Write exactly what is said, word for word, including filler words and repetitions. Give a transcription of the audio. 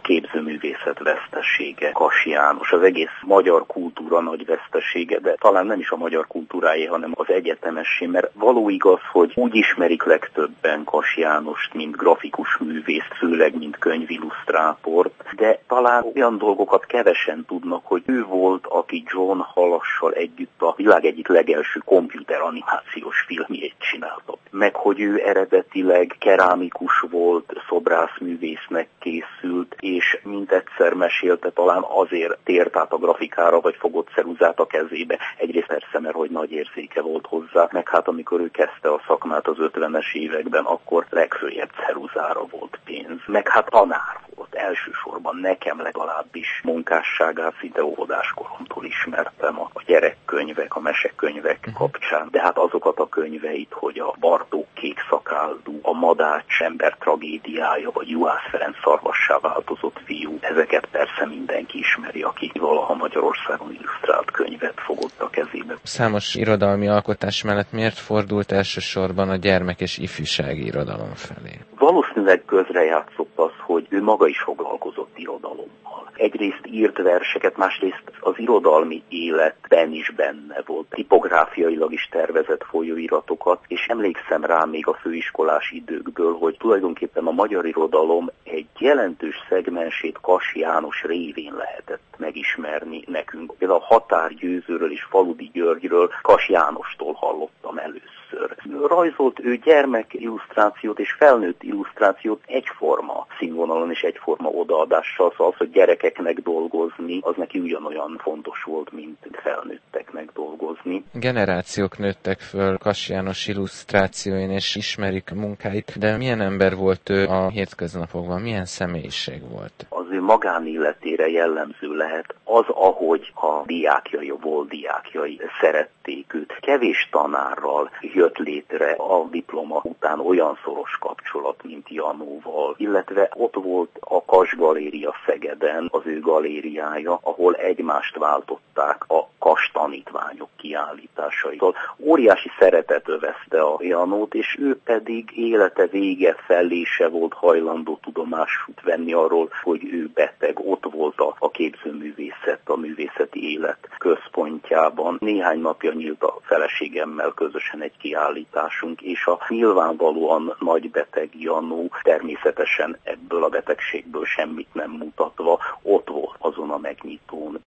képzőművészet vesztesége Kassy János, az egész magyar kultúra nagy vesztesége, de talán nem is a magyar kultúráé, hanem az egyetemessé, mert való igaz, hogy úgy ismerik legtöbben Kassy Jánost, mint grafikus művészt, főleg mint könyvillusztrátort, de talán olyan dolgokat kevesen tudnak, hogy ő volt, aki John Halassal együtt a világ egyik legelső komputeranimációs filmjét csinálta. Meg hogy ő eredetileg kerámikus volt, szobrászművésznek készült, és mint egyszer mesélte, talán azért tért át a grafikára, vagy fogott ceruzát a kezébe. Egyrészt persze, mert hogy nagy érzéke volt hozzá, meg hát amikor ő kezdte a szakmát az ötvenes években, akkor legfőjebb ceruzára volt pénz. Meg hát tanár volt, elsősorban nekem legalábbis munkásságát szinte óvodás koromtól ismertem a gyerekkönyvek, a mesekönyvek kapcsán, de hát azokat a könyveit, hogy a Bartók kék szakáldú, a Madács ember tragédiája, vagy Juhász Ferenc szarvassá változott fiú, ezeket persze mindenki ismeri, aki valaha Magyarországon illusztrált könyvet fogott a kezébe. Számos irodalmi alkotás mellett miért fordult elsősorban a gyermek- és ifjúsági irodalom felé? Valószínűleg közrejátszott az, hogy ő maga is foglalkozott irodalommal. Egyrészt írt verseket, másrészt az irodalmi életben is benne volt. Tipográfiailag is tervezett folyóiratokat, és emlékszem rá még a főiskolás időkből, hogy tulajdonképpen a magyar irodalom egy jelentős szegmensét Kassy János révén lehetett megismerni nekünk. Például a Határgyőzőről és Faludi Györgyről Kassy Jánostól hallottam először. Rajzolt ő gyermek illusztrációt és felnőtt illusztrációt egyforma színvonalon és egyforma odaadással, szóval az, hogy gyerekeknek dolgozni, az neki ugyanolyan fontos volt, mint felnőtteknek dolgozni. Generációk nőttek föl Kassy János illusztrációin és ismerik munkáit, de milyen ember volt ő a hétköznapokban, milyen személyiség volt? Az ő magánéletére jellemző lehet az, ahogy a diákjai, a volt diákjai szerették őt. Kevés tanárral jött létre a diploma után olyan szoros kapcsolat, mint Janóval, illetve ott volt a Kass Galéria Szegeden, az ő galériája, ahol egymást váltották a Kass tanítványok kiállításai. Óriási szeretet övezte a Janót, és ő pedig élete vége felé se volt hajlandó tudomást venni arról, hogy ő beteg. Ott volt a, a képzőművészet, a művészeti élet központjában. Néhány napja nyílt a feleségemmel közösen egy kiállításunk, és a nyilvánvalóan nagy beteg Janó természetesen ebből a betegségből semmit nem mutatva ott volt azon a megnyitón.